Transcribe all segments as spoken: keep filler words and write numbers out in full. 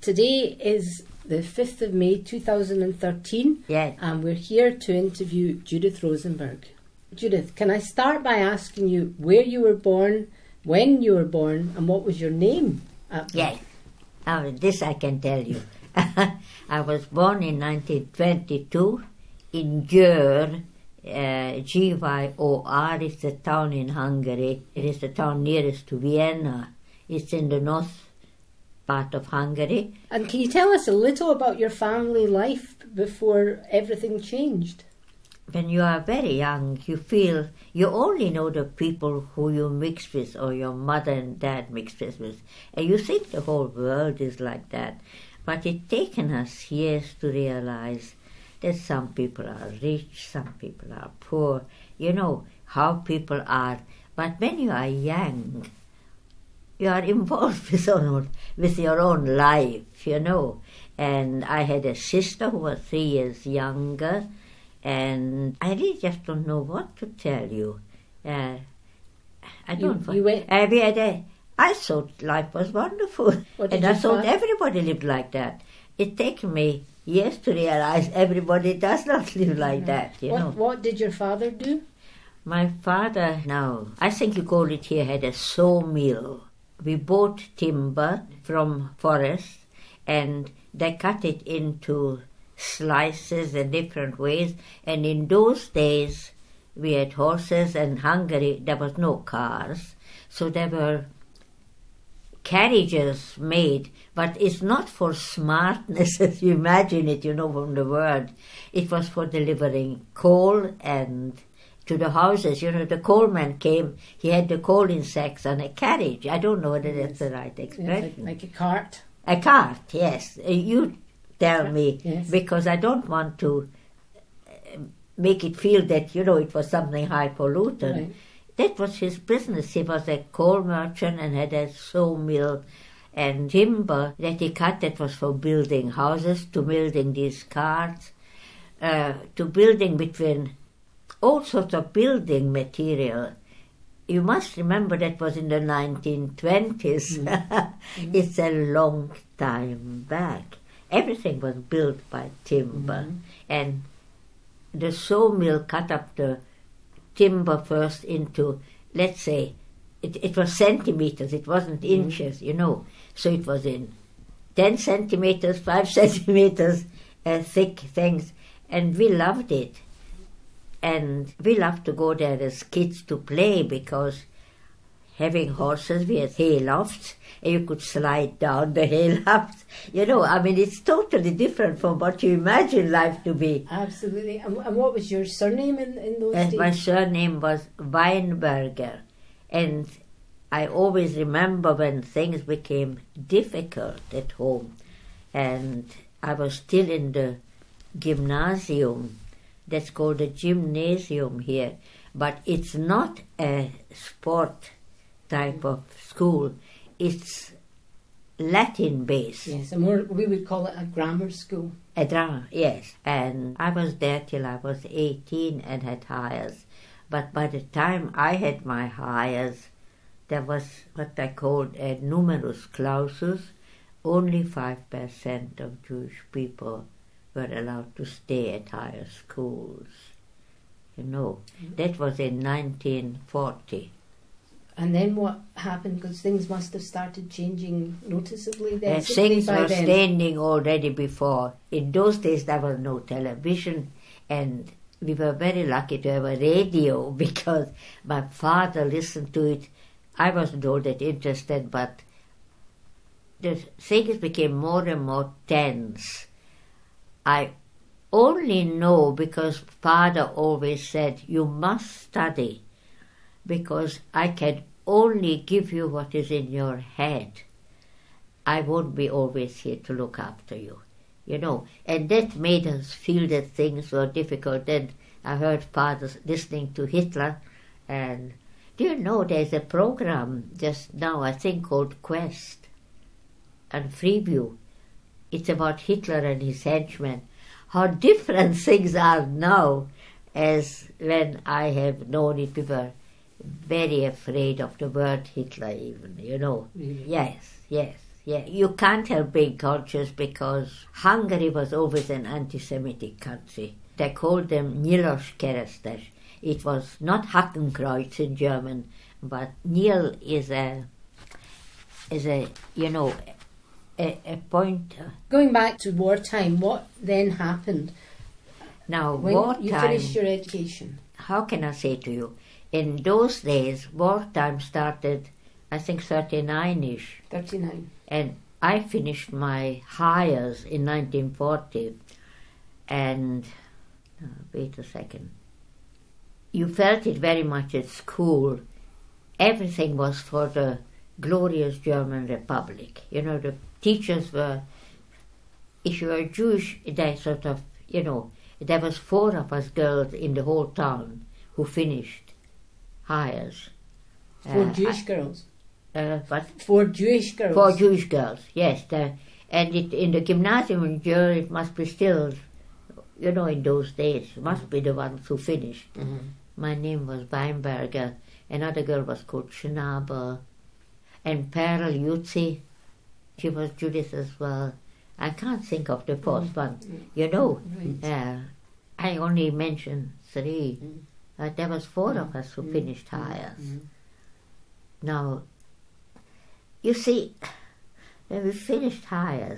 Today is the fifth of May two thousand thirteen, Yes. and we're here to interview Judith Rosenberg. Judith, can I start by asking you where you were born, when you were born, and what was your name at birth? Yes. Oh, this I can tell you. I was born in nineteen twenty-two in Győr, uh, G Y O R. It's a town in Hungary. It is the town nearest to Vienna. It's in the north part of Hungary. And can you tell us a little about your family life before everything changed? When you are very young, you feel you only know the people who you mix with or your mother and dad mixed with. And you think the whole world is like that. But it's taken us years to realize that some people are rich, some people are poor. You know how people are. But when you are young, you are involved with, own, with your own life, you know. And I had a sister who was three years younger, and I really just don't know what to tell you. Uh, I don't You, you went, I, we had a, I thought life was wonderful, What did and I your thought father- everybody lived like that. It taken me years to realize everybody does not live like that, you what, know. what did your father do? My father, now, I think you call it here, had a sawmill. We bought timber from forest, and they cut it into slices in different ways. And in those days, we had horses, and Hungary, there was no cars. So there were carriages made, but it's not for smartness as you imagine it, you know, from the word. It was for delivering coal and to the houses. You know, the coalman came, he had the coal in sacks on a carriage. I don't know whether that's the right Yes, expression. like, like a cart. A cart, yes. Uh, You tell me, Yes. because I don't want to uh, make it feel that, you know, it was something highfalutin. Right. That was his business. He was a coal merchant and had a sawmill and timber that he cut that was for building houses, to building these carts, uh, to building between all sorts of building material. You must remember that was in the nineteen twenties. Mm-hmm. It's a long time back. Everything was built by timber. Mm-hmm. And the sawmill cut up the timber first into, let's say, it, it was centimeters, it wasn't Mm-hmm. inches, you know. So it was in ten centimeters, five centimeters uh, thick things. And we loved it. And we loved to go there as kids to play, because having horses, we had hay lofts, and you could slide down the hay lofts. You know, I mean, it's totally different from what you imagine life to be. Absolutely. And, and what was your surname in, in those And days? my surname was Weinberger. And I always remember when things became difficult at home, and I was still in the gymnasium. That's called a gymnasium here, but it's not a sport type of school. It's Latin based. Yes, and more, we would call it a grammar school. A drama, yes. And I was there till I was eighteen and had hires. But by the time I had my hires, there was what I called a numerus clausus. Only five percent of Jewish people were allowed to stay at higher schools. You know, that was in nineteen forty. And then what happened? Because things must have started changing noticeably then. Uh, certainly things by were then. standing already before. In those days there was no television, and we were very lucky to have a radio, because my father listened to it. I wasn't all that interested, but the things became more and more tense. I only know because father always said, you must study, because I can only give you what is in your head. I won't be always here to look after you, you know. And that made us feel that things were difficult. And I heard father listening to Hitler, and do you know there's a program just now, I think, called Quest and Freeview. It's about Hitler and his henchmen. How different things are now as when I have known it. We were very afraid of the word Hitler even, you know. Really? Yes, yes, yeah. You can't help being conscious because Hungary was always an anti-Semitic country. They called them Nyiloskeresztes. It was not Hakenkreuz in German, but Nil is a, is a you know, a, a pointer. Going back to wartime, what then happened? Now, When wartime... you finished your education. How can I say to you? In those days, wartime started, I think, thirty-nine-ish. thirty-nine. And I finished my hires in nineteen forty. And, uh, wait a second. You felt it very much at school. Everything was for the glorious German Republic. You know, the teachers were, if you were Jewish, they sort of, you know, there was four of us girls in the whole town who finished hires. Four Uh, Jewish girls. Uh, but Four Jewish girls. four Jewish girls, yes. The, and it, in the gymnasium in Germany, it must be still, you know, in those days, it must be the ones who finished. Mm-hmm. My name was Weinberger. Another girl was called Schnaber. And Perl Jutzi, she was Judith as well. I can't think of the fourth Mm. one. You know, Right. uh, I only mentioned three. Mm. Uh, there was four Mm. of us who Mm. finished hires. Mm. Now, you see, when we finished hires,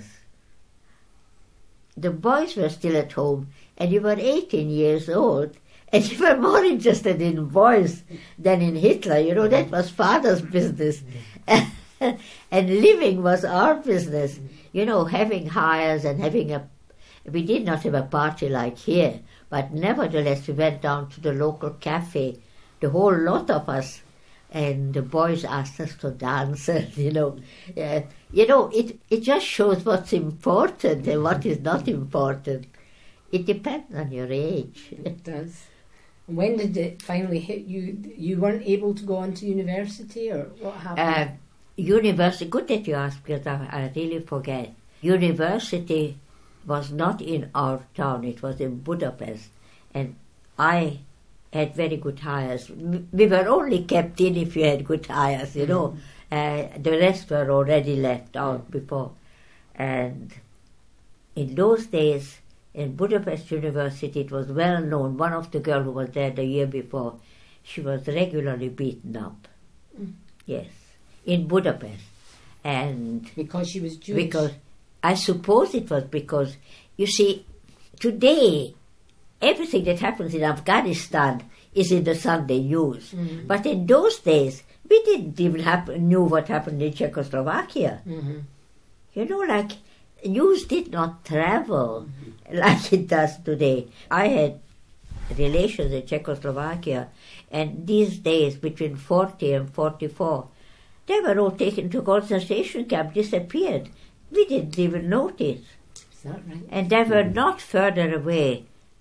the boys were still at home, and you were eighteen years old, and you were more interested in boys than in Hitler. You know, that was father's business. And living was our business. You know, having hires and having a... We did not have a party like here, but nevertheless we went down to the local cafe, the whole lot of us, and the boys asked us to dance, and, you know. Uh, you know, it, it just shows what's important and what is not important. It depends on your age. It does. When did it finally hit you? You weren't able to go on to university, or what happened? Uh, university, good that you asked, because I, I really forget. University was not in our town, it was in Budapest. And I had very good hires. We were only kept in if you had good hires, you know. Uh, the rest were already left out before. And in those days, in Budapest University, it was well known. One of the girls who was there the year before, she was regularly beaten up. Mm. Yes, in Budapest. And Because she was Jewish. because I suppose it was because, you see, today everything that happens in Afghanistan is in the Sunday news. Mhm. But in those days, we didn't even happen, knew what happened in Czechoslovakia. Mhm. You know, like, news did not travel like it does today. I had relations in Czechoslovakia, and these days, between forty and forty-four, they were all taken to concentration camp, disappeared. We didn't even notice. Is that right? And they were not further away.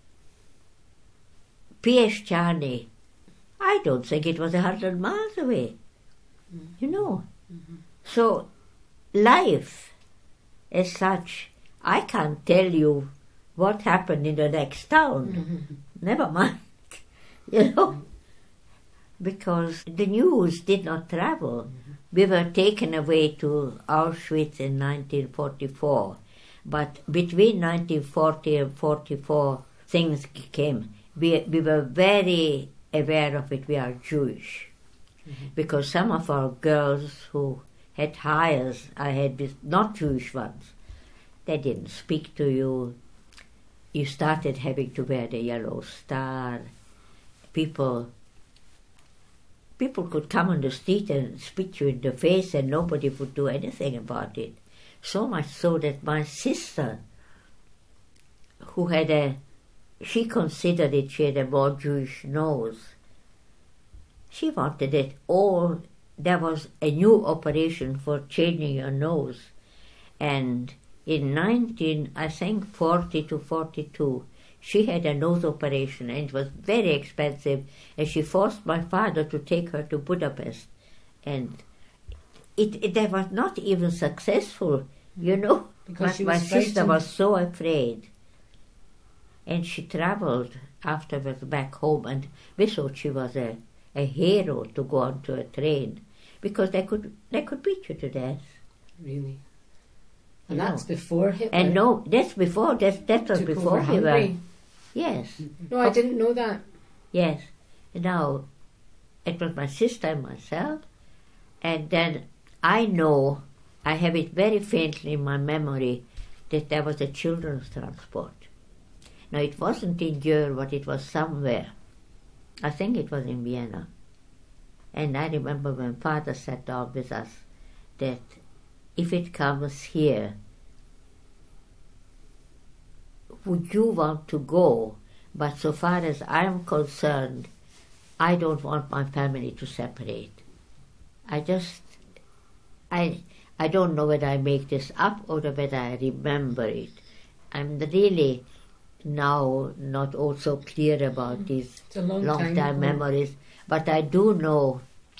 Pieszczany, I don't think it was a hundred miles away. You know. So, life as such, I can't tell you what happened in the next town. Mhm. Never mind. You know. Because the news did not travel. We were taken away to Auschwitz in nineteen forty-four. But between nineteen forty and forty-four, things came. We, we were very aware of it. We are Jewish. Mm-hmm. Because some of our girls who had hires, I had with not Jewish ones, they didn't speak to you. You started having to wear the yellow star. People people could come on the street and spit you in the face and nobody would do anything about it. So much so that my sister, who had a, she considered it, she had a more Jewish nose. She wanted it all, there was a new operation for changing your nose. And in nineteen, I think forty to forty-two, she had a nose operation and it was very expensive, and she forced my father to take her to Budapest. And it, it they was not even successful, you know, Because but she my was sister frightened. was so afraid. And she traveled afterwards back home, and we thought she was a, a hero to go onto a train, because they could they could beat you to death. Really? And that's know. before Hitler. And no, that's before, that, that was took before over we were. Hungary. Yes. No, I didn't know that. Yes. Now, it was my sister and myself, and then I know, I have it very faintly in my memory, that there was a children's transport. Now, it wasn't in Győr, but it was somewhere. I think it was in Vienna. And I remember when Father sat down with us that if it comes here, would you want to go? But so far as I'm concerned, I don't want my family to separate. I just, I, I don't know whether I make this up or whether I remember it. I'm really now not also clear about these It's a long, long time, time ago. memories, but I do know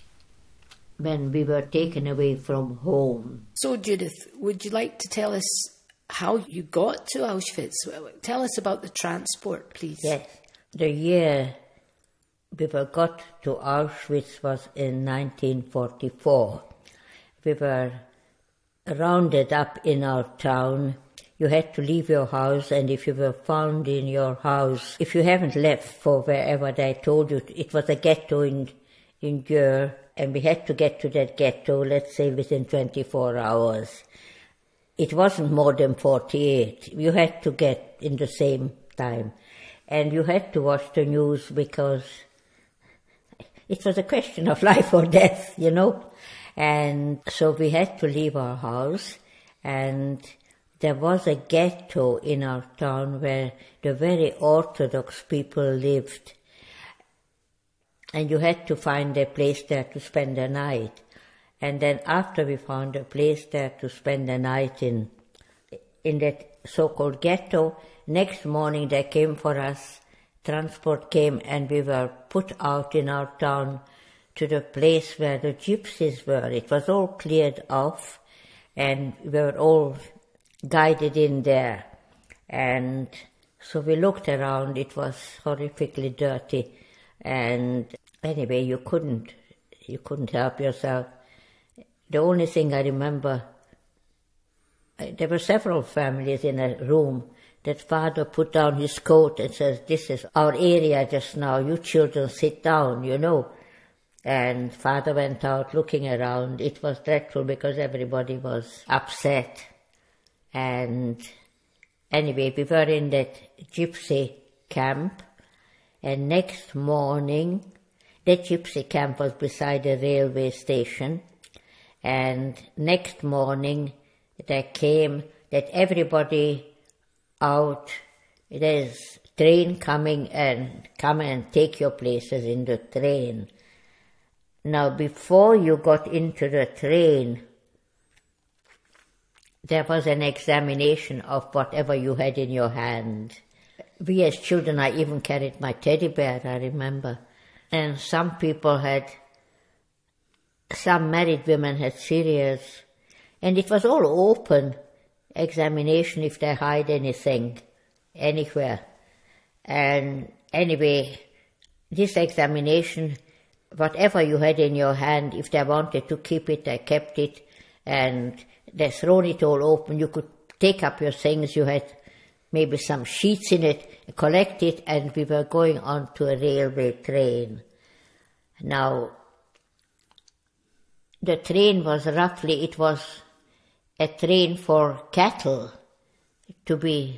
when we were taken away from home. So, Judith, would you like to tell us how you got to Auschwitz? Tell us about the transport, please. Yes, the year we were got to Auschwitz was in nineteen forty-four. We were rounded up in our town. You had to leave your house, and if you were found in your house, if you haven't left for wherever they told you, it was a ghetto in, in Győr, and we had to get to that ghetto, let's say, within twenty-four hours. It wasn't more than forty-eight. You had to get in the same time. And you had to watch the news because it was a question of life or death, you know. And so we had to leave our house, and there was a ghetto in our town where the very Orthodox people lived. And you had to find a place there to spend the night. And then after we found a place there to spend the night in, in that so-called ghetto, next morning they came for us, transport came, and we were put out in our town to the place where the gypsies were. It was all cleared off, and we were all guided in there. And so we looked around, it was horrifically dirty, and anyway, you couldn't, you couldn't help yourself. The only thing I remember, there were several families in a room that Father put down his coat and says, "This is our area just now, you children sit down, you know." And Father went out looking around. It was dreadful because everybody was upset. And anyway, we were in that gypsy camp, and next morning, that gypsy camp was beside a railway station, and next morning there came that everybody out, there's train coming, and come and take your places in the train. Now, before you got into the train, there was an examination of whatever you had in your hand. We as children, I even carried my teddy bear, I remember. And some people had, some married women had cereals. And it was all open examination if they hide anything, anywhere. And anyway, this examination, whatever you had in your hand, if they wanted to keep it, they kept it. And they thrown it all open. You could take up your things. You had maybe some sheets in it, collect it, and we were going on to a railway train. Now, the train was roughly, it was a train for cattle to be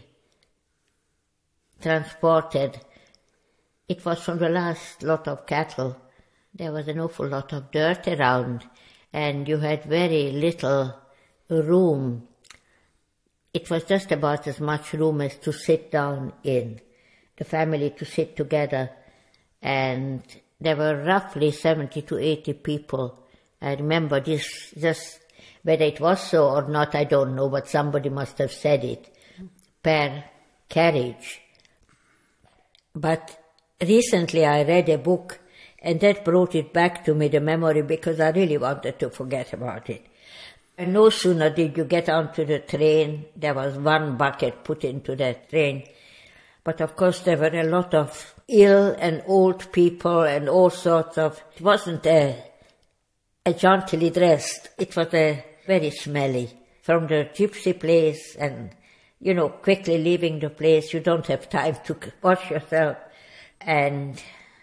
transported. It was from the last lot of cattle. There was an awful lot of dirt around, and you had very little room. It was just about as much room as to sit down in, the family to sit together, and there were roughly seventy to eighty people. I remember this, just whether it was so or not, I don't know, but somebody must have said it, per carriage. But recently I read a book, and that brought it back to me, the memory, because I really wanted to forget about it. And no sooner did you get onto the train, there was one bucket put into that train. But of course there were a lot of ill and old people and all sorts of, it wasn't a, a jauntily dressed, it was a very smelly from the gypsy place and, you know, quickly leaving the place. You don't have time to wash yourself. And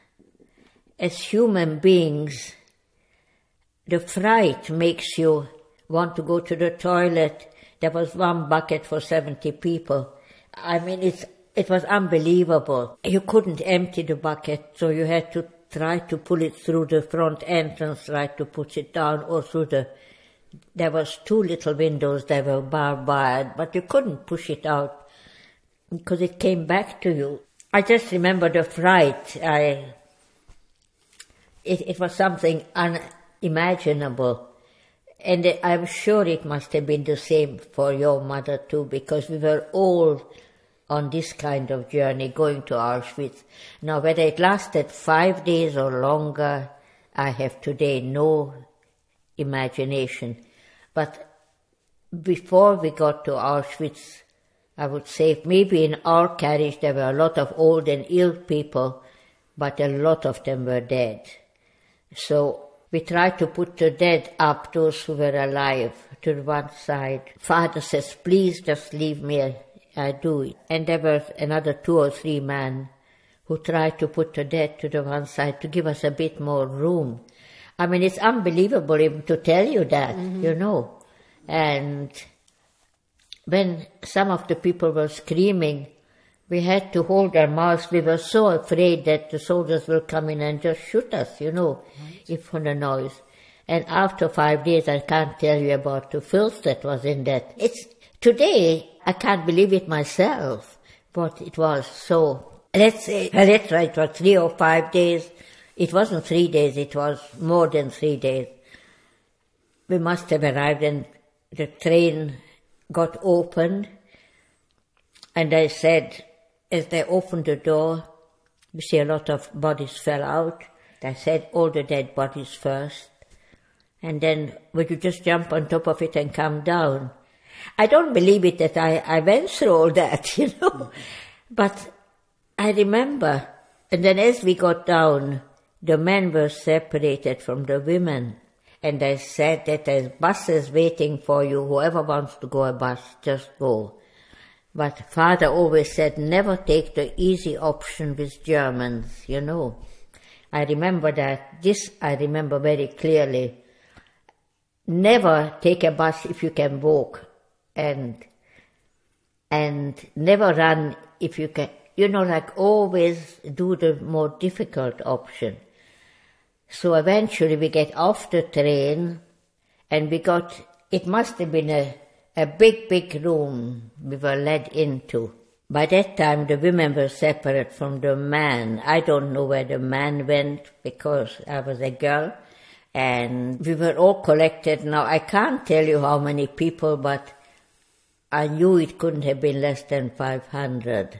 as human beings, the fright makes you want to go to the toilet. There was one bucket for seventy people. I mean, it's, it was unbelievable. You couldn't empty the bucket, so you had to try to pull it through the front entrance, try to push it down, or through the... There was two little windows that were barbed wire, but you couldn't push it out because it came back to you. I just remember the fright. I... It, it was something unimaginable. And I'm sure it must have been the same for your mother too, because we were all on this kind of journey, going to Auschwitz. Now, whether it lasted five days or longer, I have today no imagination. But before we got to Auschwitz, I would say maybe in our carriage there were a lot of old and ill people, but a lot of them were dead. So we tried to put the dead up, those who were alive, to one side. Father says, please just leave me, I do it. And there were another two or three men who tried to put the dead to the one side to give us a bit more room. I mean, it's unbelievable even to tell you that, mm-hmm. you know. And when some of the people were screaming, we had to hold our mouths. We were so afraid that the soldiers will come in and just shoot us, you know, right. if for the noise. And after five days, I can't tell you about the filth that was in that. It's today, I can't believe it myself, but it was so. Let's say, let's say it was three or five days. It wasn't three days, it was more than three days. We must have arrived and the train got opened. And I said, as they opened the door, we see a lot of bodies fell out. I said, all the dead bodies first. And then, would you just jump on top of it and come down? I don't believe it that I, I went through all that, you know. But I remember, and then as we got down, the men were separated from the women. And I said that there's buses waiting for you. Whoever wants to go a bus, just go. But Father always said, never take the easy option with Germans, you know. I remember that. This I remember very clearly. Never take a bus if you can walk. And, and never run if you can. You know, like always do the more difficult option. So eventually we get off the train and we got, it must have been a, a big, big room we were led into. By that time the women were separate from the men. I don't know where the man went because I was a girl. And we were all collected. Now I can't tell you how many people, but I knew it couldn't have been less than five hundred.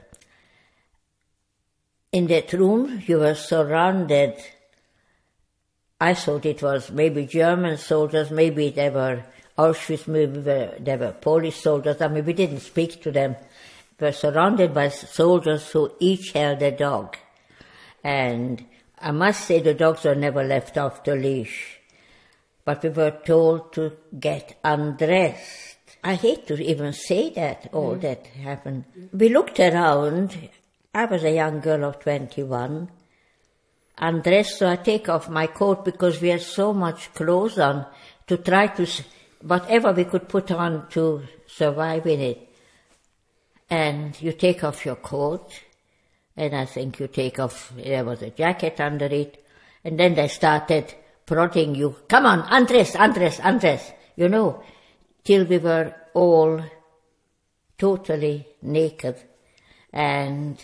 In that room you were surrounded. I thought it was maybe German soldiers, maybe they were Auschwitz, maybe they were Polish soldiers. I mean, we didn't speak to them. We were surrounded by soldiers who each held a dog. And I must say the dogs were never left off the leash. But we were told to get undressed. I hate to even say that, all mm. that happened. We looked around. I was a young girl of twenty-one. Undressed, so I take off my coat because we had so much clothes on to try to, whatever we could put on to survive in it. And you take off your coat, and I think you take off, there was a jacket under it, and then they started prodding you, come on, undress, undress, undress, you know, till we were all totally naked. And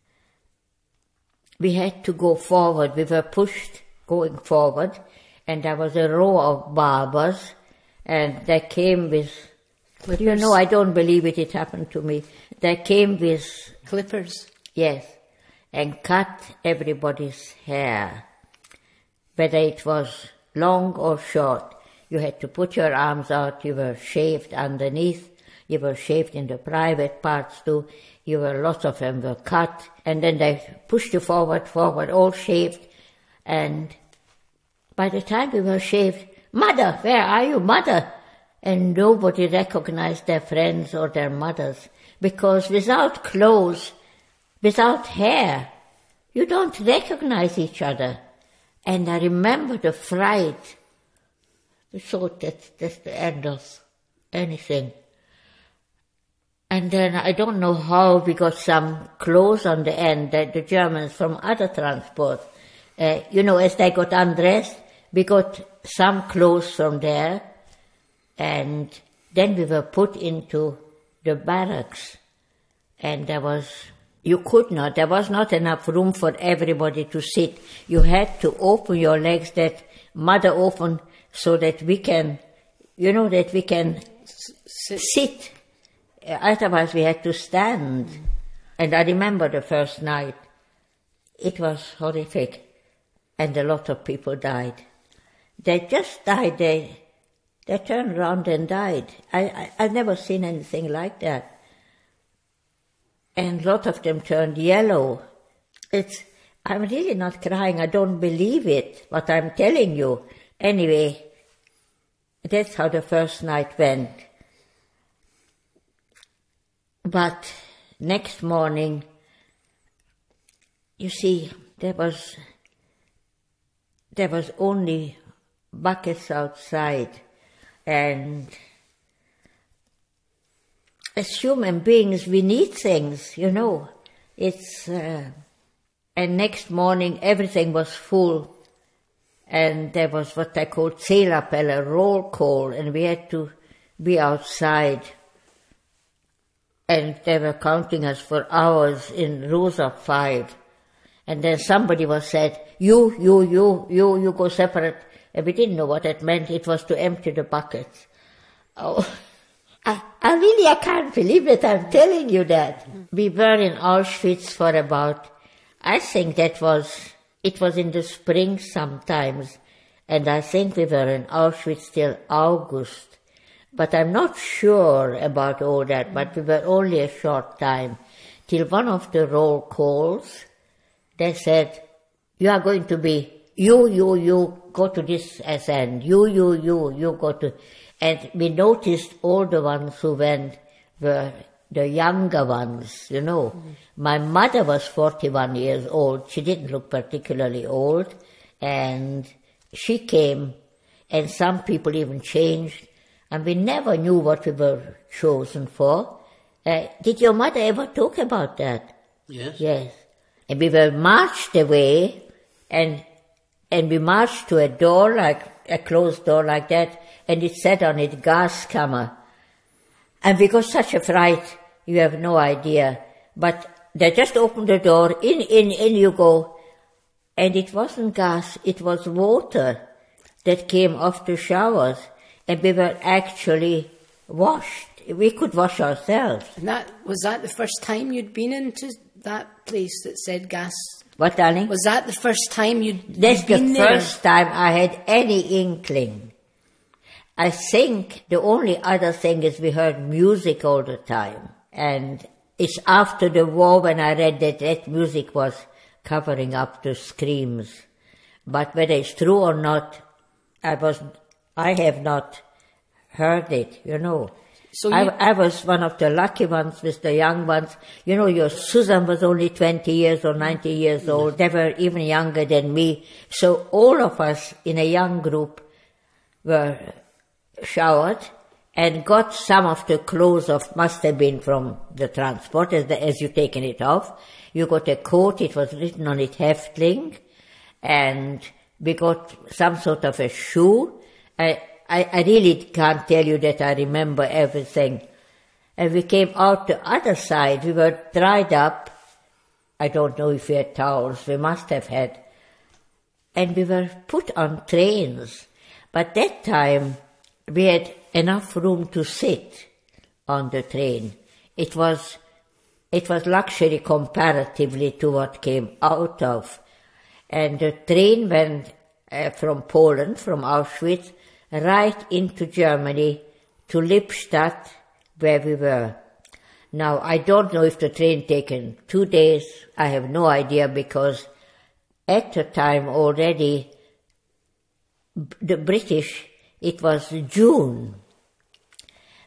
we had to go forward. We were pushed going forward, and there was a row of barbers, and they came with, clippers. You know, I don't believe it, it happened to me. They came with clippers. Yes, and cut everybody's hair, whether it was long or short. You had to put your arms out, you were shaved underneath, you were shaved in the private parts too. You were, lots of them were cut, and then they pushed you forward, forward, all shaved. And by the time we were shaved, Mother, where are you, Mother? and nobody recognized their friends or their mothers, because without clothes, without hair, you don't recognize each other. And I remember the fright. We thought that that's the end of anything. And then I don't know how we got some clothes on the end that the Germans from other transport, uh, you know, as they got undressed, we got some clothes from there, and then we were put into the barracks. And there was, you could not, there was not enough room for everybody to sit. You had to open your legs, that mother opened, so that we can, you know, that we can sit. sit. Otherwise we had to stand. Mm. And I remember the first night. It was horrific. And a lot of people died. They just died. They they turned around and died. I, I, I've never seen anything like that. And a lot of them turned yellow. It's, I'm really not crying. I don't believe it, what I'm telling you. Anyway, that's how the first night went. But next morning, you see, there was there was only buckets outside, and as human beings, we need things, you know. It's uh, and next morning, everything was full, and there was what I called Zählerpelle, roll call, and we had to be outside. And they were counting us for hours in rows of five. And then somebody was said, you, you, you, you, you go separate. And we didn't know what that meant. It was to empty the buckets. Oh, I, I really, I can't believe it. I'm telling you that. We were in Auschwitz for about, I think that was, it was in the spring sometimes. And I think we were in Auschwitz till August. But I'm not sure about all that, but we were only a short time. Till one of the roll calls, they said, you are going to be, you, you, you, go to this S N, you, you, you, you go to... And we noticed all the ones who went were the younger ones, you know. Mm. My mother was forty-one years old. She didn't look particularly old. And she came, and some people even changed. And we never knew what we were chosen for. Uh, did your mother ever talk about that? Yes. Yes. And we were marched away, and and we marched to a door, like a closed door like that, and it said on it, Gaskammer. And we got such a fright, you have no idea. But they just opened the door, in, in, in you go. And it wasn't gas, it was water that came off the showers. And we were actually washed. We could wash ourselves. And that was that the first time you'd been into that place that said gas? What, darling? Was that the first time you'd, That's you'd been the there? first time I had any inkling. I think the only other thing is we heard music all the time. And it's after the war when I read that that music was covering up the screams. But whether it's true or not, I was... I have not heard it, you know. So I, I was one of the lucky ones with the young ones. You know, your Susan was only twenty years or ninety years old. They were even younger than me. So all of us in a young group were showered and got some of the clothes of, must have been from the transport, as, the, as you taken it off. You got a coat, it was written on it, Häftling, and we got some sort of a shoe. I, I, I really can't tell you that I remember everything. And we came out the other side. We were dried up. I don't know if we had towels. We must have had. And we were put on trains. But that time, we had enough room to sit on the train. It was, it was luxury comparatively to what came out of. And the train went uh, from Poland, from Auschwitz, right into Germany to Lippstadt, where we were. Now, I don't know if the train taken two days. I have no idea, because at the time already, the British, it was June,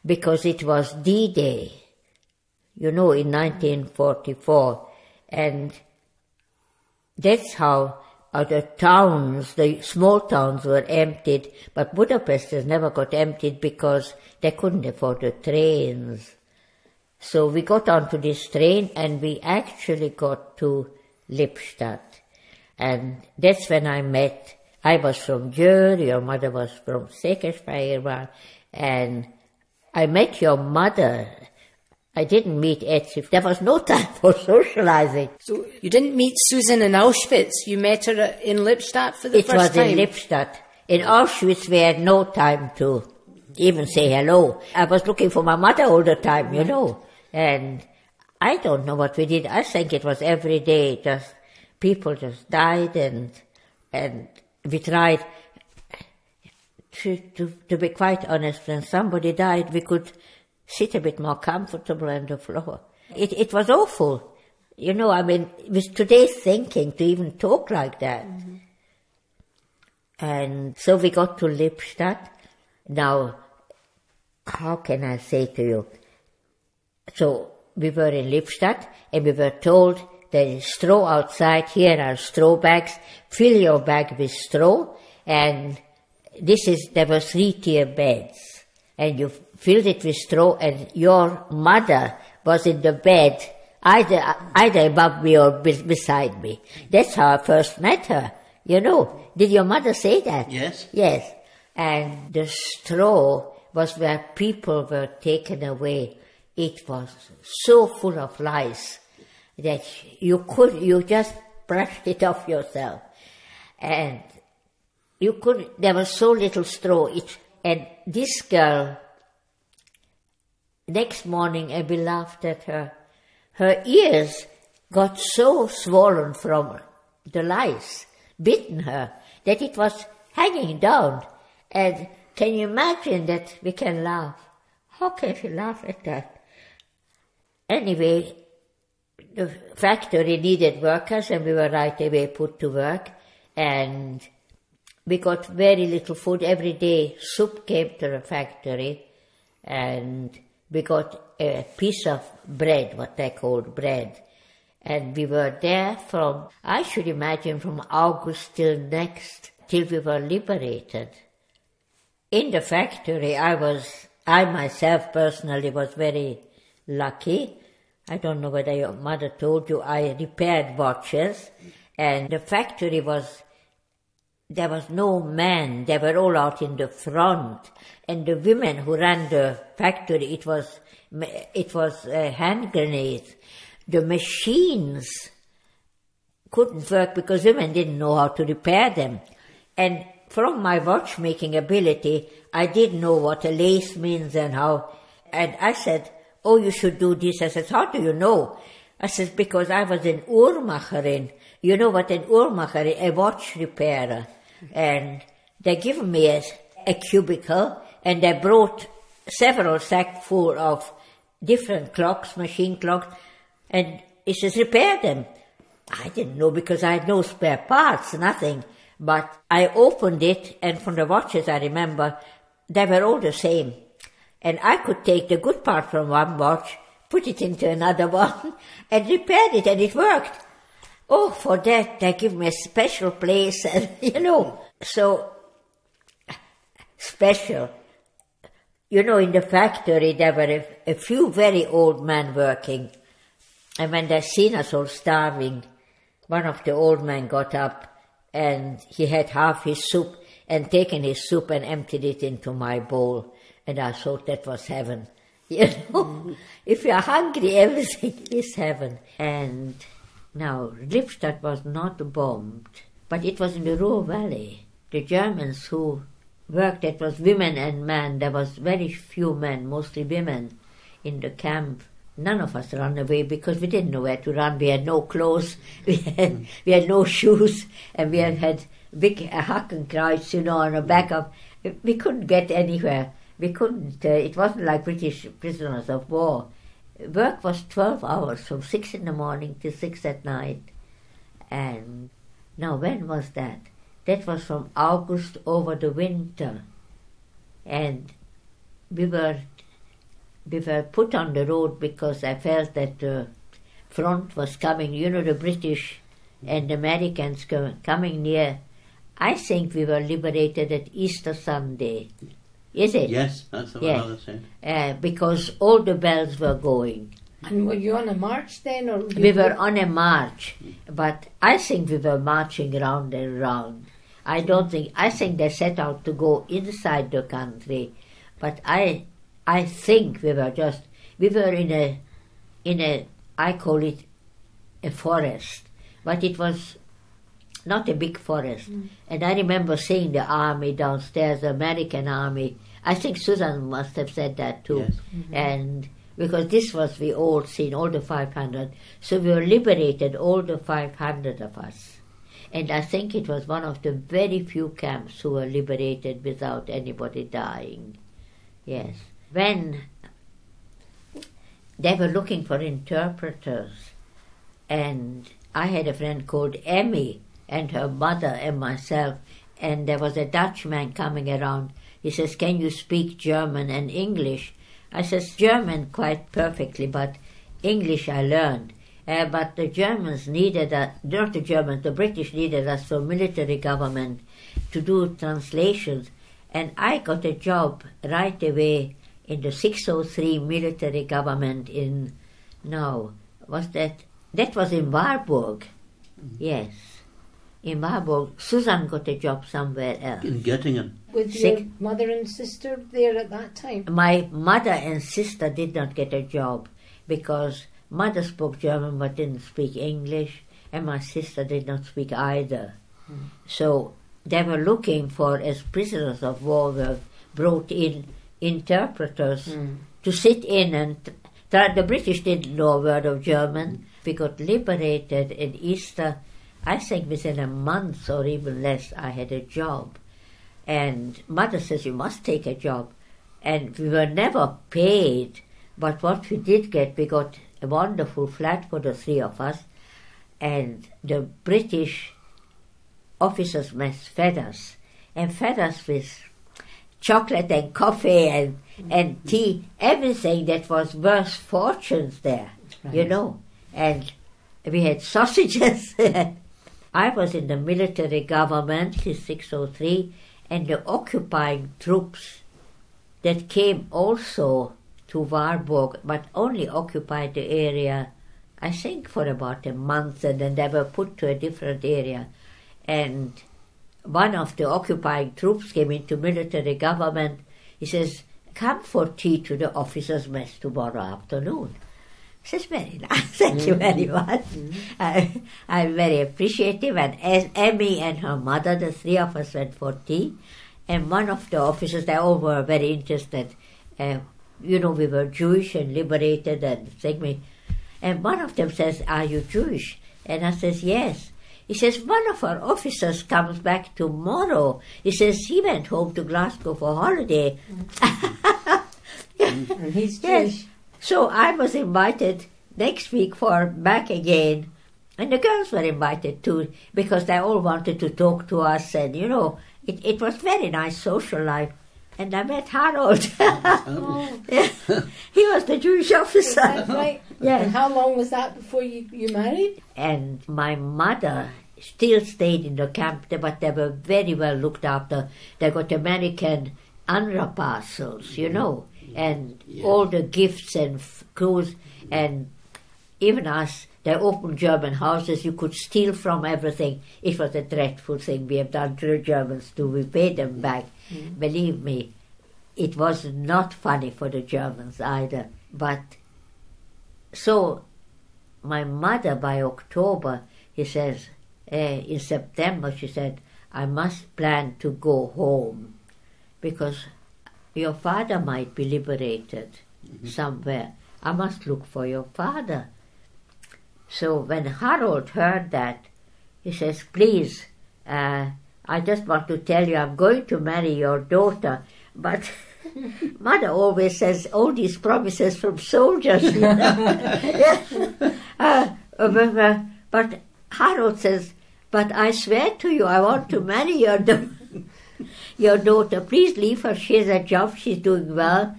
because it was D-Day, you know, in nineteen forty-four. And that's how uh, the towns, the small towns were emptied, but Budapest has never got emptied because they couldn't afford the trains. So we got onto this train and we actually got to Lippstadt. And that's when I met, I was from Győr, your mother was from Székesfehérvár, and I met your mother. I didn't meet Etsy. There was no time for socializing. So you didn't meet Susan in Auschwitz. You met her in Lippstadt for the it first time? It was in Lippstadt. In Auschwitz we had no time to even say hello. I was looking for my mother all the time, you know. And I don't know what we did. I think it was every day, just people just died, and and we tried to, to, to be quite honest, when somebody died, we could sit a bit more comfortable on the floor. It, it was awful. You know, I mean, with today's thinking, to even talk like that. Mm-hmm. And so we got to Lippstadt. Now, how can I say to you? So we were in Lippstadt, and we were told there is straw outside. Here are straw bags. Fill your bag with straw. And this is, there were three-tier beds. And you filled it with straw, and your mother was in the bed, either either above me or be- beside me. That's how I first met her. You know, did your mother say that? Yes. Yes. And the straw was where people were taken away. It was so full of lice that you could, you just brushed it off yourself. And you could, there was so little straw. It, and this girl, next morning, and we laughed at her, her ears got so swollen from the lice, bitten her, that it was hanging down. And can you imagine that we can laugh? How can she laugh at that? Anyway, the factory needed workers, and we were right away put to work, and we got very little food every day. Soup came to the factory, and we got a piece of bread, what they called bread. And we were there from, I should imagine, from August till next, till we were liberated. In the factory, I was, I myself personally was very lucky. I don't know whether your mother told you, I repaired watches, and the factory was, there was no man, they were all out in the front, and the women who ran the factory, it was, it was uh, hand grenades. The machines couldn't work because women didn't know how to repair them. And from my watchmaking ability, I did know what a lace means and how, and I said, oh, you should do this. I said, how do you know? I said, because I was an Uhrmacherin. You know what an Uhrmacher is? A watch repairer. And they gave me a, a cubicle, and they brought several sacks full of different clocks, machine clocks, and he says, repair them. I didn't know because I had no spare parts, nothing. But I opened it, and from the watches I remember, they were all the same. And I could take the good part from one watch, put it into another one, and repaired it, and it worked. Oh, for that, they give me a special place, and, you know, so special. You know, in the factory, there were a, a few very old men working, and when they seen us all starving, one of the old men got up, and he had half his soup, and taken his soup and emptied it into my bowl. And I thought that was heaven. You know, mm-hmm. If you're hungry, everything is heaven. And now, Lippstadt was not bombed, but it was in the Ruhr Valley. The Germans who worked, it was women and men. There was very few men, mostly women, in the camp. None of us ran away because we didn't know where to run. We had no clothes, we had, we had no shoes, and we had, had big Hakenkreuz, you know, on the back of. We couldn't get anywhere. We couldn't, uh, it wasn't like British prisoners of war. Work was twelve hours, from six in the morning to six at night. And now when was that? That was from August over the winter. And we were we were put on the road because I felt that the front was coming, you know, the British and the Americans co- coming near. I think we were liberated at Easter Sunday. Is it? Yes, that's what Yes. Mother said. Uh, because all the bells were going. And were you on a march then? Or you We were on a march, but I think we were marching round and round. I don't think, I think they set out to go inside the country, but I I think we were just, we were in a, in a, I call it a forest, but it was not a big forest. Mm. And I remember seeing the army downstairs, the American army. I think Susan must have said that too. Yes. Mm-hmm. And because this was the old scene, all the five hundred. So we were liberated, all the five hundred of us. And I think it was one of the very few camps who were liberated without anybody dying. Yes. When they were looking for interpreters, and I had a friend called Emmy, and her mother and myself, and there was a Dutchman coming around. He says, "Can you speak German and English?" I says, "German quite perfectly, but English I learned." Uh, but the Germans needed us, not the Germans, the British needed us for military government to do translations. And I got a job right away in the six oh three military government in, no, was that, that was in Warburg. Mm-hmm. Yes. In Warburg. Susan got a job somewhere else. In Göttingen. With Sick. your mother and sister there at that time? My mother and sister did not get a job because mother spoke German but didn't speak English, and my sister did not speak either. Mm. So they were looking for, as prisoners of war, were brought in interpreters mm. to sit in and try. The British didn't know a word of German. We got liberated in Easter. I think within a month or even less I had a job. And mother says, "You must take a job." And we were never paid, but what we did get, we got a wonderful flat for the three of us, and the British officers' mess fed us, and fed us with chocolate and coffee and, and tea, everything that was worth fortunes there, right. You know. And we had sausages. I was in the military government in six oh three, and the occupying troops that came also to Warburg, but only occupied the area, I think, for about a month, and then they were put to a different area. And one of the occupying troops came into military government. He says, "Come for tea to the officers' mess tomorrow afternoon." I says, "Very nice, thank mm-hmm. you very much." Mm-hmm. I, I'm very appreciative. And as Emmy and her mother, the three of us went for tea. And one of the officers, they all were very interested. Uh, you know, we were Jewish and liberated and thing. And one of them says, "Are you Jewish?" And I says, "Yes." He says, "One of our officers comes back tomorrow." He says, "He went home to Glasgow for holiday." Mm-hmm. And he's Jewish. Yes. So I was invited next week for back again. And the girls were invited too, because they all wanted to talk to us. And, you know, it, it was very nice social life. And I met Harold. Oh. Yeah. He was the Jewish officer. Is that right? Yes. And how long was that before you, you married? And my mother still stayed in the camp, but they were very well looked after. They got American UNRWA parcels, you know, and yeah. all the gifts and clothes, and even us, they opened German houses. You could steal from everything. It was a dreadful thing we have done to the Germans too. We paid them back. Mm. Believe me, it was not funny for the Germans either. But so my mother, by October, he says, uh, in September, she said, "I must plan to go home because your father might be liberated mm-hmm. somewhere. I must look for your father." So when Harold heard that, he says, "Please, uh, I just want to tell you I'm going to marry your daughter." But Mother always says all these promises from soldiers. You know? Yeah. uh, but, uh, but Harold says, "But I swear to you, I want to marry your, da- your daughter. Please leave her. She has a job. She's doing well.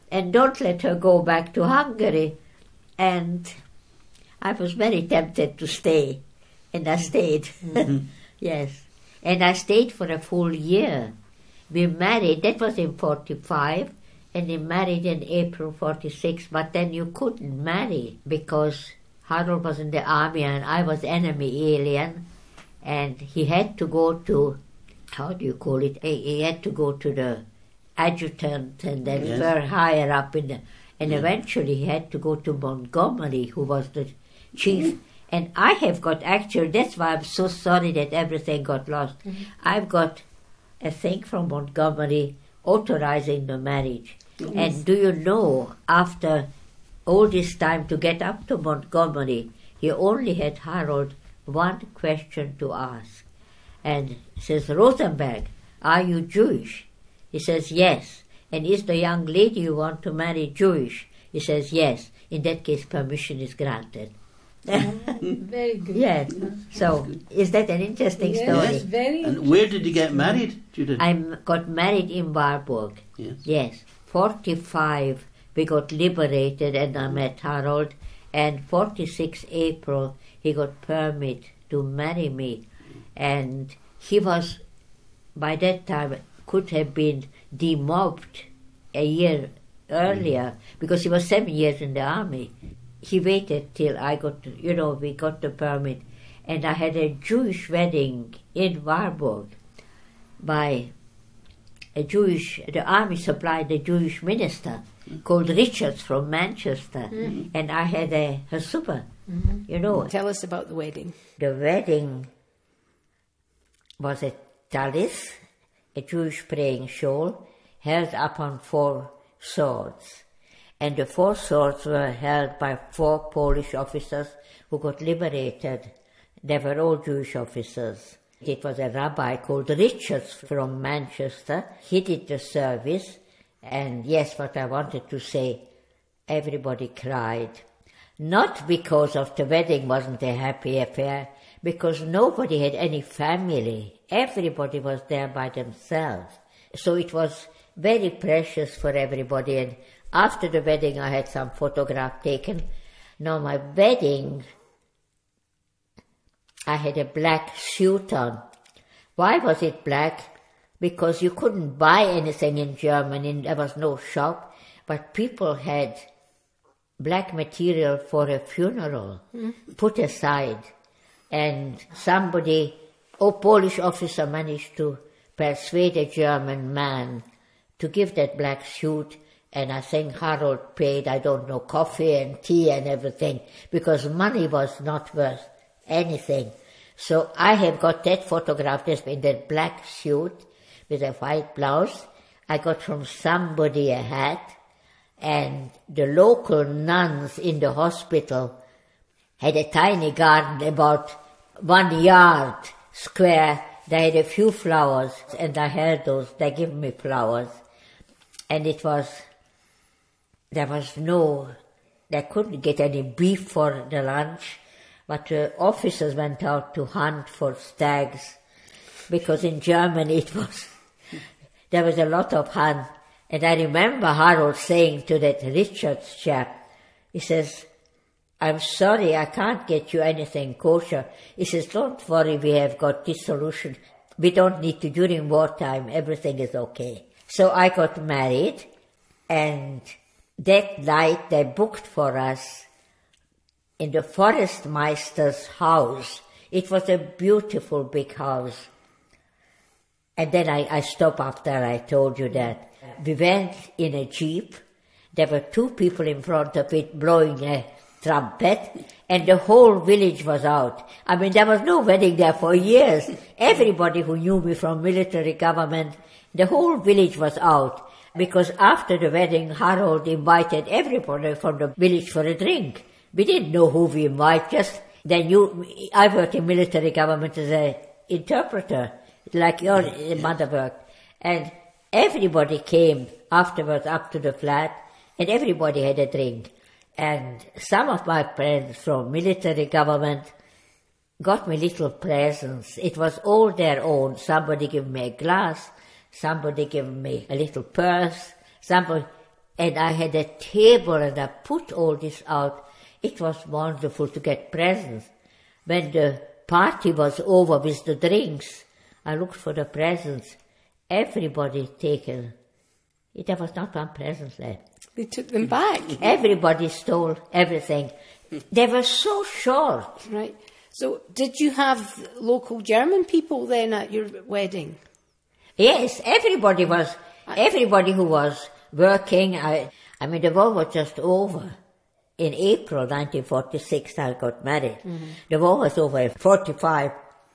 and don't let her go back to Hungary. And I was very tempted to stay, and I stayed. Mm-hmm. Yes. And I stayed for a full year. We married, that was in forty-five, and we married in April forty-six, but then you couldn't marry because Harold was in the army and I was enemy alien, and he had to go to, how do you call it, he had to go to the adjutant and then yes. were higher up in the, and yeah. eventually he had to go to Montgomery, who was the chief. Mm-hmm. And I have got, actually, that's why I'm so sorry that everything got lost. Mm-hmm. I've got a thing from Montgomery authorizing the marriage. Yes. And do you know, after all this time to get up to Montgomery, he only had Harold one question to ask. And he says, Rosenberg, are you Jewish? He says, yes. And is the young lady you want to marry Jewish? He says, yes. In that case, permission is granted. Very good. Yes. So, is that an interesting yes, story? Yes, very. And where did you get married, Judith? I got married in Warburg. Yes. Yes. forty-five, we got liberated, and I met Harold. And forty-six April, he got permit to marry me. And he was, by that time, could have been demobbed a year earlier, mm. because he was seven years in the army. He waited till I got, to, you know, we got the permit. And I had a Jewish wedding in Warburg by a Jewish, the army supplied a Jewish minister mm. called Richards from Manchester. Mm. And I had a hasuba, mm-hmm. you know. Tell us about the wedding. The wedding was a talis, a Jewish praying shawl, held up on four swords. And the four swords were held by four Polish officers who got liberated. They were all Jewish officers. It was a rabbi called Richards from Manchester. He did the service. And yes, what I wanted to say, everybody cried. Not because of the wedding wasn't a happy affair, because nobody had any family. Everybody was there by themselves. So it was very precious for everybody. And after the wedding, I had some photograph taken. Now, my wedding, I had a black suit on. Why was it black? Because you couldn't buy anything in Germany. There was no shop. But people had black material for a funeral mm. put aside. And somebody, a Polish officer, managed to persuade a German man to give that black suit. And I think Harold paid, I don't know, coffee and tea and everything, because money was not worth anything. So I have got that photograph that's in that black suit with a white blouse. I got from somebody a hat, and the local nuns in the hospital had a tiny garden about one yard square. They had a few flowers, and I held those. They gave me flowers. And it was... There was no, they couldn't get any beef for the lunch, but the officers went out to hunt for stags, because in Germany it was, there was a lot of hunt. And I remember Harold saying to that Richards chap, he says, I'm sorry, I can't get you anything kosher. He says, don't worry, we have got this solution. We don't need to, during wartime, everything is okay. So I got married, and that night they booked for us in the Forestmeister's house. It was a beautiful big house. And then I, I stopped after I told you that. We went in a jeep. There were two people in front of it blowing a trumpet, and the whole village was out. I mean, there was no wedding there for years. Everybody who knew me from military government, the whole village was out. Because after the wedding, Harold invited everybody from the village for a drink. We didn't know who we invited, just they knew. I worked in military government as an interpreter, like your mother worked. And everybody came afterwards up to the flat, and everybody had a drink. And some of my friends from military government got me little presents. It was all their own. Somebody gave me a glass. Somebody gave me a little purse. Somebody, And I had a table and I put all this out. It was wonderful to get presents. When the party was over with the drinks, I looked for the presents. Everybody taken. There was not one present left. They took them back. Everybody stole everything. They were so short. Right. So did you have local German people then at your wedding? Yes, everybody was, everybody who was working. I, I mean, the war was just over. In April nineteen forty-six, I got married. Mm-hmm. The war was over in forty-five.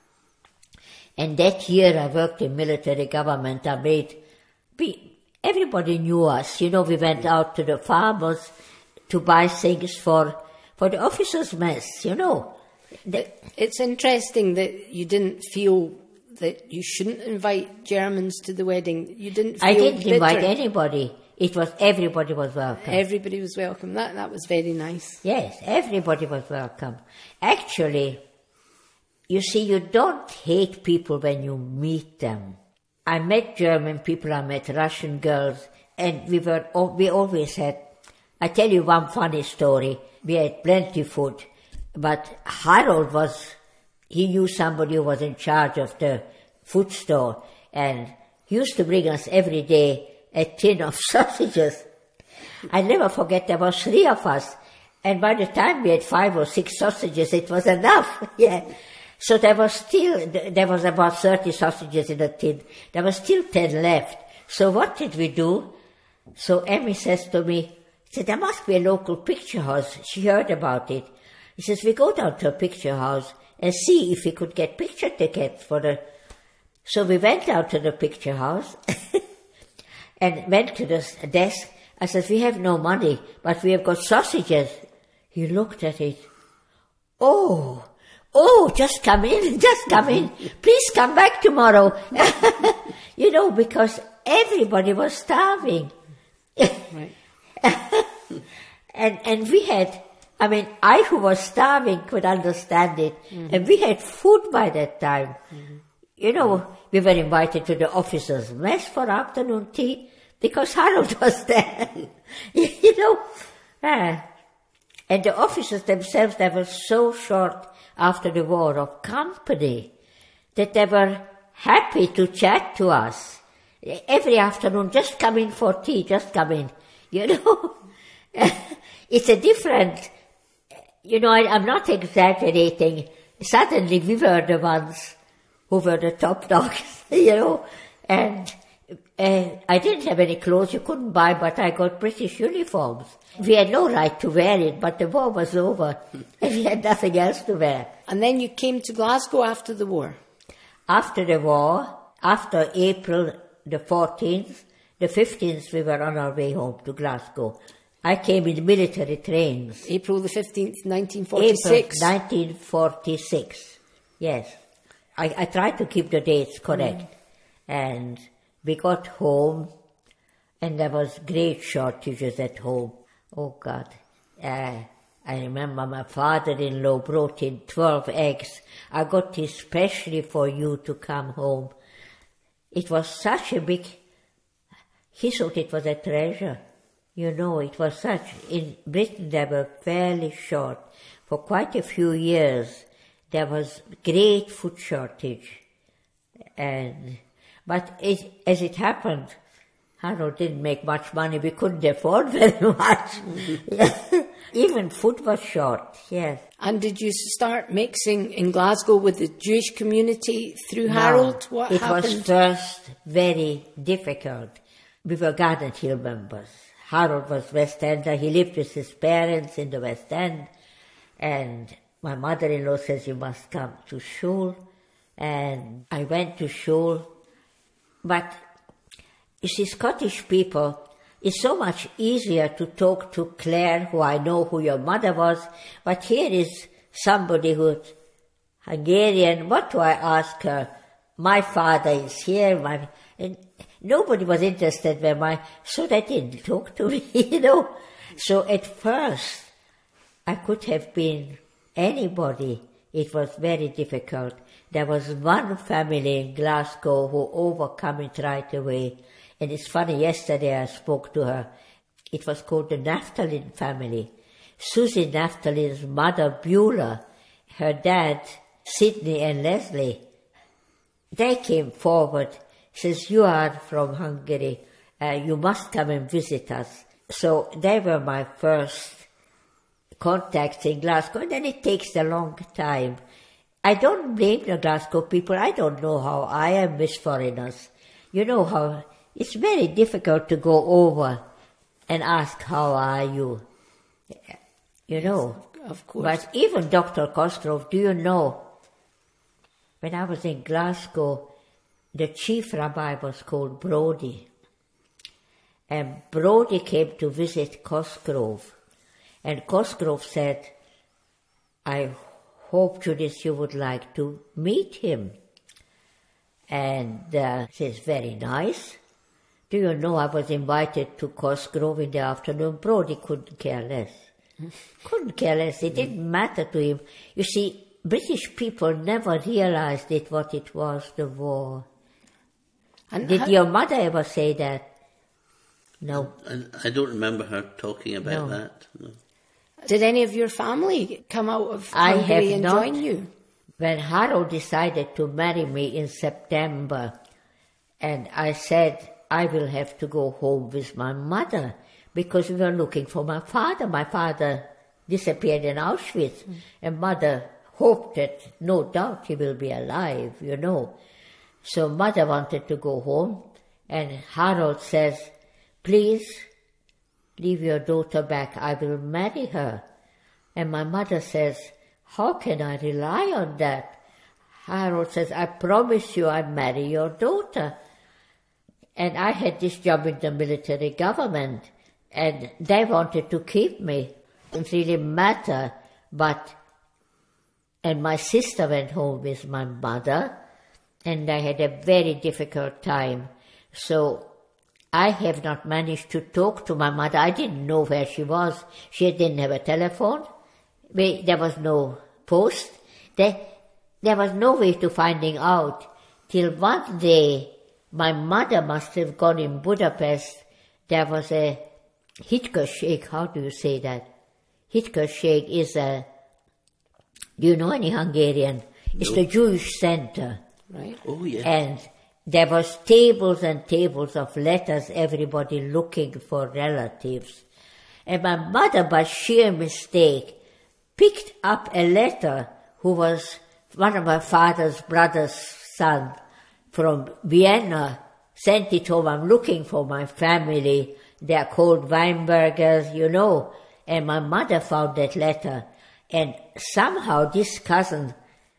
And that year I worked in military government. I made, everybody knew us. You know, we went out to the farmers to buy things for, for the officers' mess, you know. The, it's interesting that you didn't feel that you shouldn't invite Germans to the wedding. You didn't feel I didn't bitter. invite anybody. It was, everybody was welcome. Everybody was welcome. That, that was very nice. Yes, everybody was welcome. Actually, you see, you don't hate people when you meet them. I met German people, I met Russian girls, and we were, we always had, I tell you one funny story. We had plenty of food, but Harold was, he knew somebody who was in charge of the food store, and he used to bring us every day a tin of sausages. I never forget, there was three of us, and by the time we had five or six sausages, it was enough. Yeah. So there was still, there was about thirty sausages in a tin. There was still ten left. So what did we do? So Emmy says to me, she said, there must be a local picture house. She heard about it. He says, we go down to a picture house and see if we could get picture tickets for the... So we went out to the picture house and went to the desk. I said, we have no money, but we have got sausages. He looked at it. Oh, oh, just come in, just come in. Please come back tomorrow. You know, because everybody was starving. Right. and and we had, I mean, I who was starving could understand it. Mm-hmm. And we had food by that time. Mm-hmm. You know, we were invited to the officers' mess for afternoon tea because Harold was there. You know, uh, and the officers themselves, they were so short after the war of company that they were happy to chat to us. Every afternoon, just come in for tea, just come in. You know, it's a different, you know, I, I'm not exaggerating. Suddenly we were the ones who were the top dogs, you know, and uh, I didn't have any clothes you couldn't buy, but I got British uniforms. We had no right to wear it, but the war was over and we had nothing else to wear. And then you came to Glasgow after the war? After the war, after April the fourteenth, the fifteenth, we were on our way home to Glasgow. I came in military trains. April the fifteenth, nineteen forty-six? April nineteen forty-six, yes. I, I tried to keep the dates correct. Mm. And we got home, and there was great shortages at home. Oh, God. Uh, I remember my father-in-law brought in twelve eggs. I got this specially for you to come home. It was such a big... He thought it was a treasure. You know, it was such... In Britain, they were fairly short. For quite a few years, there was great food shortage. And... But it, as it happened, Harold didn't make much money. We couldn't afford very much. Mm-hmm. Even food was short, yes. And did you start mixing in Glasgow with the Jewish community through No, Harold? What it happened? was first very difficult. We were Garden Hill members. Harold was West Ender. He lived with his parents in the West End. And my mother-in-law says, you must come to shul. And I went to shul. But, you see, Scottish people, it's so much easier to talk to Claire, who I know who your mother was, but here is somebody who's Hungarian. What do I ask her? My father is here, my... And nobody was interested when my... So they didn't talk to me, you know. So at first, I could have been anybody. It was very difficult. There was one family in Glasgow who overcame it right away. And it's funny, yesterday I spoke to her. it was called the Naphtalin family. Susie Naphtalin's mother, Beulah, her dad, Sidney and Leslie, they came forward, says, you are from Hungary, uh, you must come and visit us. So they were my first contacts in Glasgow, and then it takes a long time. I don't blame the Glasgow people. I don't know how I am with foreigners. You know how it's very difficult to go over and ask, how are you? You know. Of course. But even Doctor Cosgrove, do you know, when I was in Glasgow, the chief rabbi was called Brodie. And Brodie came to visit Cosgrove. And Cosgrove said, I hope, Judith, you would like to meet him. And uh, says, very nice. Do you know I was invited to Cosgrove in the afternoon? Brodie couldn't care less. Couldn't care less. It didn't matter to him. You see, British people never realized it, what it was, the war. And Did how, your mother ever say that? No. I, I don't remember her talking about no. that. No. Did any of your family come out of I Hungary have and not. join you? When Harold decided to marry me in September, and I said, I will have to go home with my mother, because we were looking for my father. My father disappeared in Auschwitz, mm. and mother hoped that no doubt he will be alive, you know. So mother wanted to go home, and Harold says, please leave your daughter back, I will marry her. And my mother says, how can I rely on that? Harold says, I promise you I'll marry your daughter. And I had this job in the military government, and they wanted to keep me. It didn't really matter, but, and my sister went home with my mother, and I had a very difficult time. So I have not managed to talk to my mother. I didn't know where she was. She didn't have a telephone. There was no post. There, there was no way to finding out. Till one day, my mother must have gone in Budapest. There was a Hitközség. How do you say that? Hitközség is a, do you know any Hungarian? It's no. The Jewish center. Right. Oh, yeah. And there was tables and tables of letters, everybody looking for relatives. And my mother, by sheer mistake, picked up a letter who was one of my father's brother's son from Vienna, sent it home. I'm looking for my family. They are called Weinbergers, you know. And my mother found that letter. And somehow this cousin,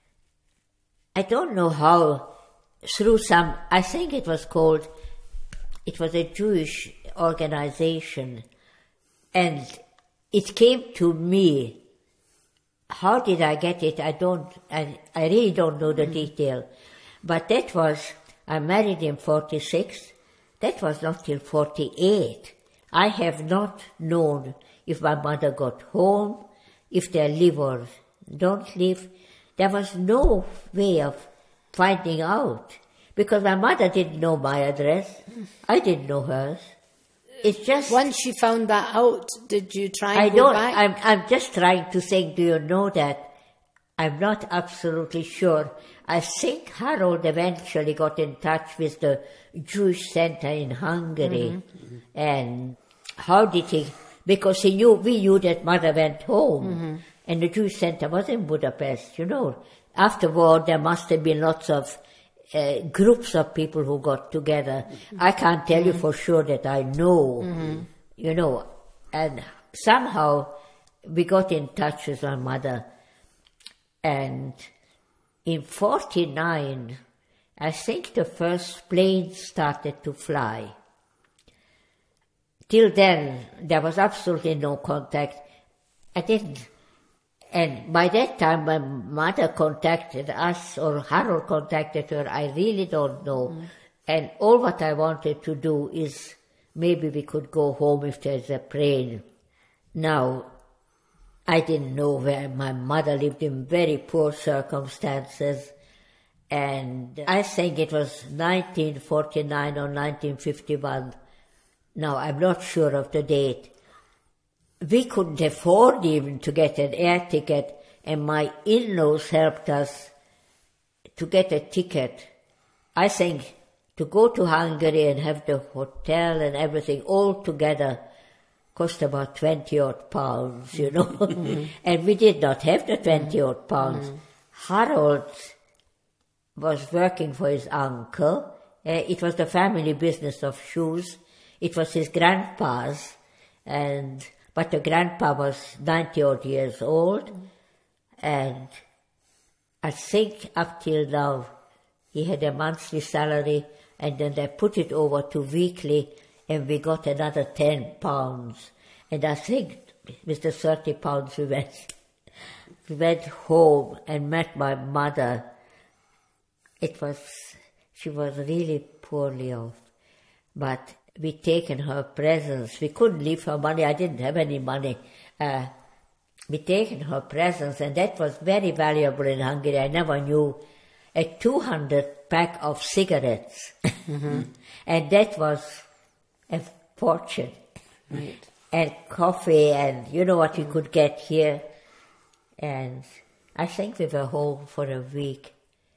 I don't know how, through some, I think it was called, it was a Jewish organization, and it came to me. How did I get it? I don't, I, I really don't know the detail. But that was, I married in forty-six, that was not till forty-eight. I have not known if my mother got home, if they live or don't live. There was no way of finding out, because my mother didn't know my address. I didn't know hers. It's just... Once you found that out, did you try and I go don't, back? I'm, I'm just trying to think, do you know that? I'm not absolutely sure. I think Harold eventually got in touch with the Jewish Center in Hungary. Mm-hmm. And how did he... Because he knew, we knew that mother went home. Mm-hmm. And the Jewish Center was in Budapest, you know. After war, there must have been lots of uh, groups of people who got together. Mm-hmm. I can't tell mm-hmm. you for sure that I know, mm-hmm. you know. And somehow we got in touch with my mother. And in forty-nine, I think the first planes started to fly. Till then, there was absolutely no contact. I didn't. And by that time, my mother contacted us, or Harold contacted her, I really don't know. Mm. And all what I wanted to do is maybe we could go home if there's a plane. Now, I didn't know where my mother lived, in very poor circumstances. And I think it was nineteen forty-nine or nineteen fifty-one. Now, I'm not sure of the date. We couldn't afford even to get an air ticket, and my in-laws helped us to get a ticket. I think to go to Hungary and have the hotel and everything all together cost about twenty odd pounds, you know. Mm-hmm. And we did not have the twenty odd pounds. Mm-hmm. Harold was working for his uncle. Uh, it was the family business of shoes. It was his grandpa's, and but the grandpa was ninety odd years old, mm-hmm. and I think up till now he had a monthly salary, and then they put it over to weekly, and we got another ten pounds. And I think with the thirty pounds we went, we went home and met my mother. It was, she was really poorly off. But we taken her presents. We couldn't leave her money. I didn't have any money. Uh, we taken her presents, and that was very valuable in Hungary. I never knew a two hundred pack of cigarettes. Mm-hmm. And that was a fortune. Right. And coffee, and you know what you could get here. And I think we were home for a week.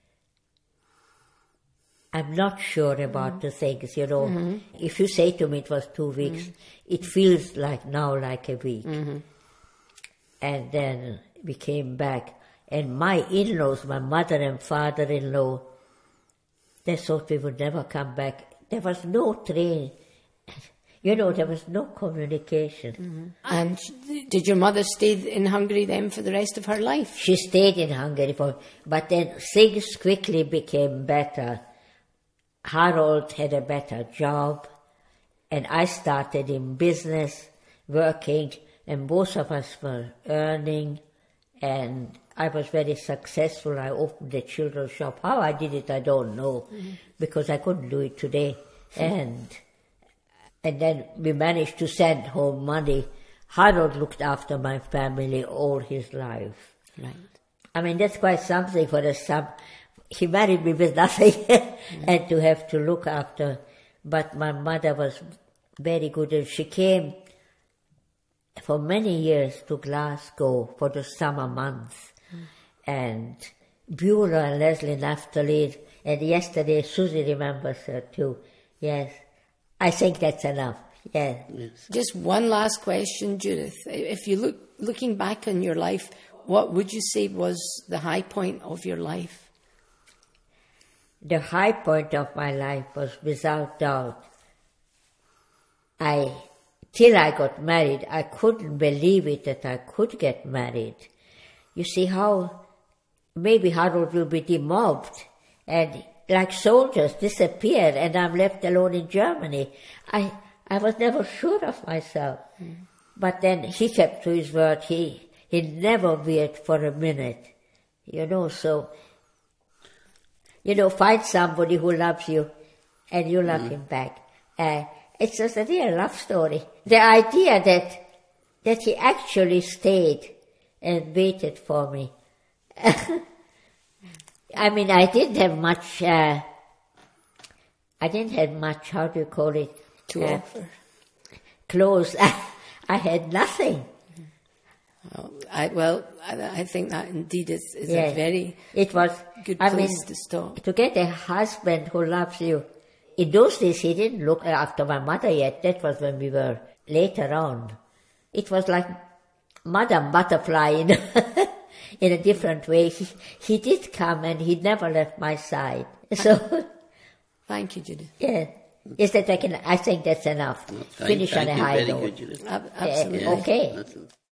I'm not sure about mm-hmm. the things, you know. Mm-hmm. If you say to me it was two weeks, mm-hmm. it feels like now like a week. Mm-hmm. And then we came back. And my in-laws, my mother and father-in-law, they thought we would never come back. There was no train. You know, there was no communication. Mm-hmm. And did your mother stay in Hungary then for the rest of her life? She stayed in Hungary, for, but then things quickly became better. Harold had a better job, and I started in business, working, and both of us were earning, and I was very successful. I opened a children's shop. How I did it, I don't know, mm-hmm. because I couldn't do it today. and and then we managed to send home money. Harold looked after my family all his life. Right. I mean, that's quite something for a son. He married me with nothing mm-hmm. and to have to look after. But my mother was very good, and she came for many years to Glasgow for the summer months. Mm. And Beulah and Leslie Naftali, and yesterday Susie remembers her too. Yes, I think that's enough. Yeah. Yes. Just one last question, Judith. If you look looking back on your life, what would you say was the high point of your life? The high point of my life was, without doubt, I, till I got married, I couldn't believe it that I could get married. You see how maybe Harold will be demobbed and like soldiers disappear, and I'm left alone in Germany. I I was never sure of myself. Mm. But then he kept to his word. He, he never veered for a minute. You know, so, you know, find somebody who loves you and you love mm. him back. Uh, it's just a real love story. The idea that that he actually stayed and waited for me. I mean, I didn't have much, uh, I didn't have much, how do you call it? To uh, offer. Clothes. I had nothing. Well, I, well, I, I think that indeed is, is yes. a very it was, good I place mean, to stop. To get a husband who loves you. In those days, he didn't look after my mother yet. That was when we were later on. It was like Madame Butterfly in, in a different way. He, he did come, and he never left my side. So, thank you, Judith. Yeah. Is that I can? I think that's enough. Well, thank, Finish thank on a you, high very note. good, Judith. Absolutely. Uh, okay.